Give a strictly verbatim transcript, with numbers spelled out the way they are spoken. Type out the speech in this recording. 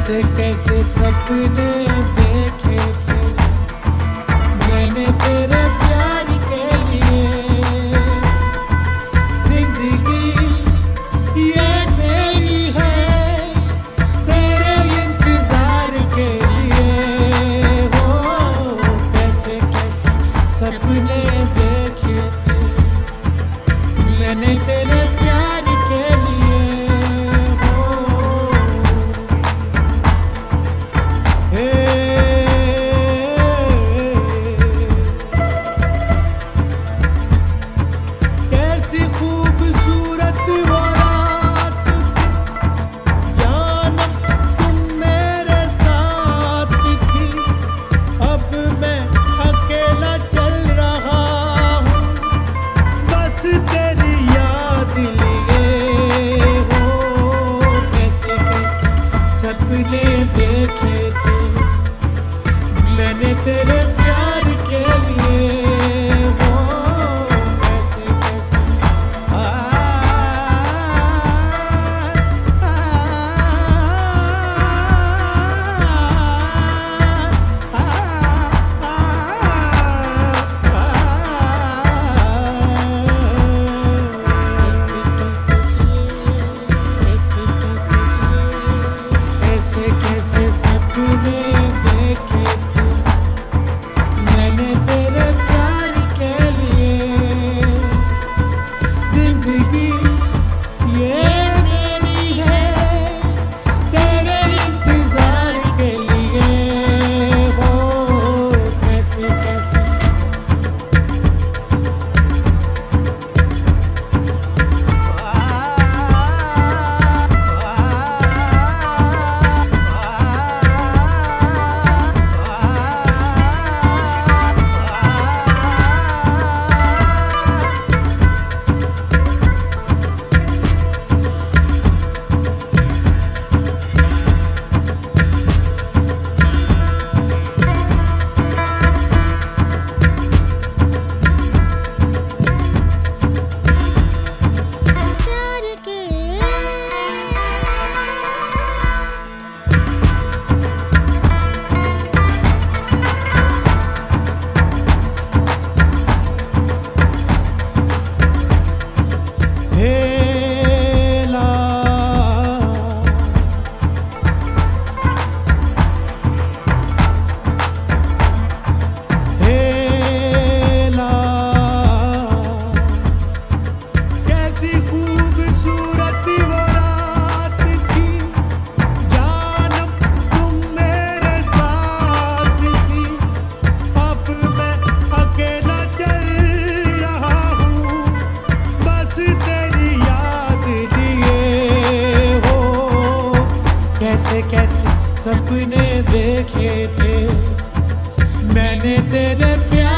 कैसे कैसे सपने देखे थे मैंने तेरे प्यार के लिए। जिंदगी ये मेरी है तेरे इंतजार के लिए। हो कैसे कैसे सपने देखे थे मैंने तेरे प्यार के लिए। कैसी खूबसूरत वो रात थी जानम तुम मेरे साथ थी। अब मैं अकेला चल रहा हूँ बस तेरी याद लिए। हो कैसे कैसे सपने देखे थे मैंने तेरे प्यार के लिए। वो कैसे कैसे आ, आ, कैसे कैसे सपने देखे थे मैंने तेरे प्यार के लिए। जिंदगी ये मेरी है तेरे इंतजार के लिए। हो कैसे कैसे कैसे सपने देखे थे मैंने तेरे प्यार